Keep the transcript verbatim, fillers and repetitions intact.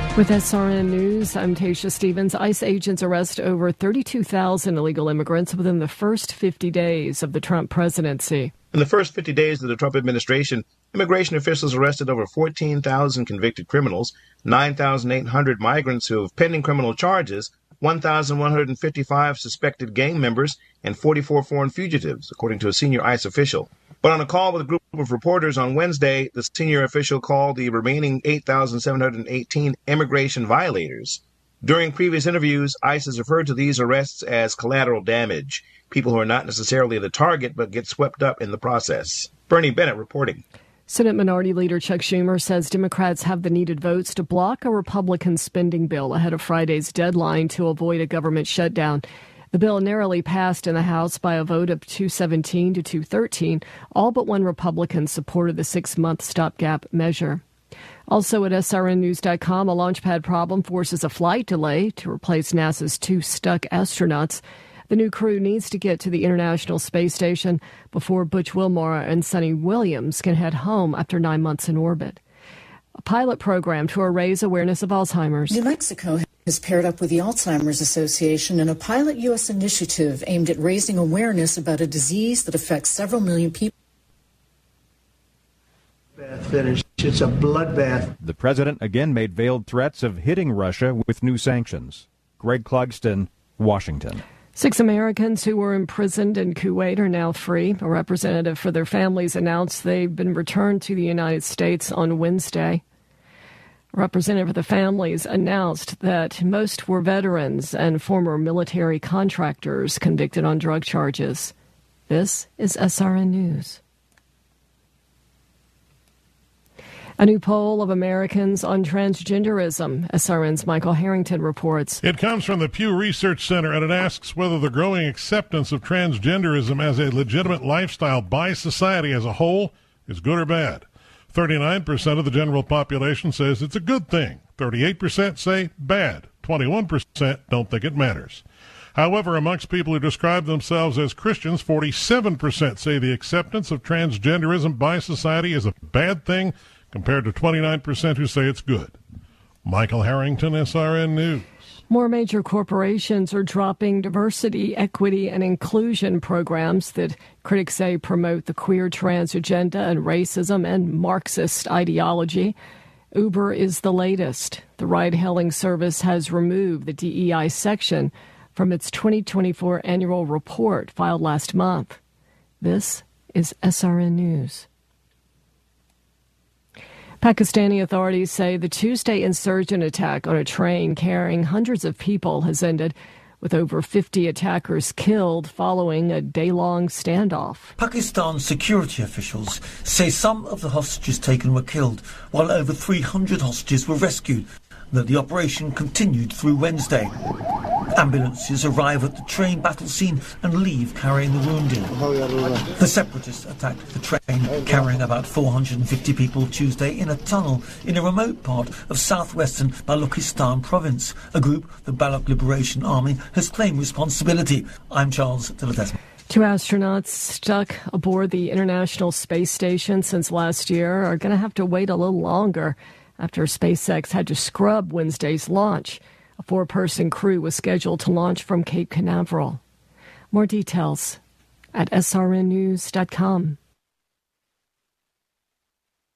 With S R N News, I'm Tasha Stevens. ICE agents arrest over thirty-two thousand illegal immigrants within the first fifty days of the Trump presidency. In the first fifty days of the Trump administration, immigration officials arrested over fourteen thousand convicted criminals, nine thousand eight hundred migrants who have pending criminal charges, one thousand one hundred fifty-five suspected gang members, and forty-four foreign fugitives, according to a senior ICE official. But on a call with a group of reporters on Wednesday, the senior official called the remaining eight thousand seven hundred eighteen immigration violators. During previous interviews, ICE has referred to these arrests as collateral damage, people who are not necessarily the target but get swept up in the process. Bernie Bennett reporting. Senate Minority Leader Chuck Schumer says Democrats have the needed votes to block a Republican spending bill ahead of Friday's deadline to avoid a government shutdown. The bill narrowly passed in the House by a vote of two seventeen to two thirteen. All but one Republican supported the six-month stopgap measure. Also at S R N news dot com, a launch pad problem forces a flight delay to replace NASA's two stuck astronauts. The new crew needs to get to the International Space Station before Butch Wilmore and Sonny Williams can head home after nine months in orbit. A pilot program to raise awareness of Alzheimer's. New Mexico has paired up with the Alzheimer's Association in a pilot U S initiative aimed at raising awareness about a disease that affects several million people. Finish. It's a bloodbath. The president again made veiled threats of hitting Russia with new sanctions. Greg Clugston, Washington. Six Americans who were imprisoned in Kuwait are now free. A representative for their families announced they've been returned to the United States on Wednesday. A representative for the families announced that most were veterans and former military contractors convicted on drug charges. This is S R N News. A new poll of Americans on transgenderism. S R N's Michael Harrington reports. It comes from the Pew Research Center, and it asks whether the growing acceptance of transgenderism as a legitimate lifestyle by society as a whole is good or bad. thirty-nine percent of the general population says it's a good thing. thirty-eight percent say bad. twenty-one percent don't think it matters. However, amongst people who describe themselves as Christians, forty-seven percent say the acceptance of transgenderism by society is a bad thing, compared to twenty-nine percent who say it's good. Michael Harrington, S R N News. More major corporations are dropping diversity, equity, and inclusion programs that critics say promote the queer trans agenda and racism and Marxist ideology. Uber is the latest. The ride-hailing service has removed the D E I section from its twenty twenty-four annual report filed last month. This is S R N News. Pakistani authorities say the Tuesday insurgent attack on a train carrying hundreds of people has ended, with over fifty attackers killed following a day-long standoff. Pakistan security officials say some of the hostages taken were killed, while over three hundred hostages were rescued, that the operation continued through Wednesday. Ambulances arrive at the train battle scene and leave carrying the wounded. The separatists attacked the train carrying about four hundred fifty people Tuesday in a tunnel in a remote part of southwestern Balochistan province. A group, the Baloch Liberation Army, has claimed responsibility. I'm Charles Dillard. Two astronauts stuck aboard the International Space Station since last year are going to have to wait a little longer after SpaceX had to scrub Wednesday's launch. A four-person crew was scheduled to launch from Cape Canaveral. More details at S R N news dot com.